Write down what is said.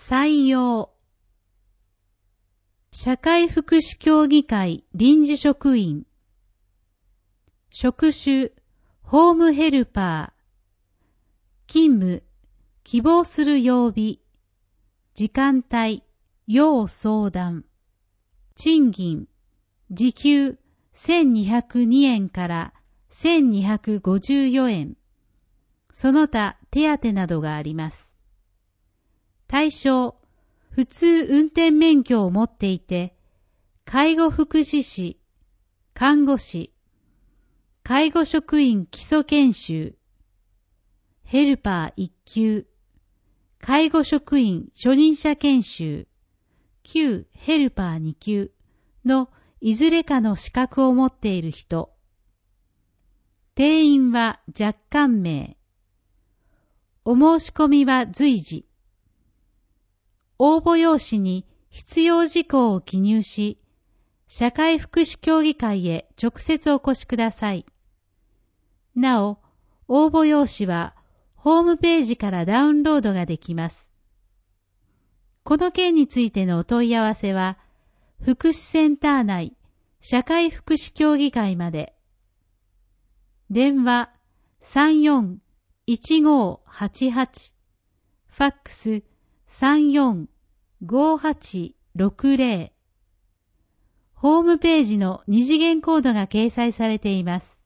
採用。社会福祉協議会臨時職員。職種、ホームヘルパー。勤務、希望する曜日。時間帯、要相談。賃金、時給1202円から1254円。その他手当などがあります。対象、普通運転免許を持っていて、介護福祉士、看護師、介護職員基礎研修、ヘルパー1級、介護職員初任者研修、旧ヘルパー2級のいずれかの資格を持っている人。定員は若干名。お申し込みは随時。応募用紙に必要事項を記入し、社会福祉協議会へ直接お越しください。なお、応募用紙はホームページからダウンロードができます。この件についてのお問い合わせは、福祉センター内社会福祉協議会まで。電話34-1588、ファックス34-5860。ホームページの二次元コードが掲載されています。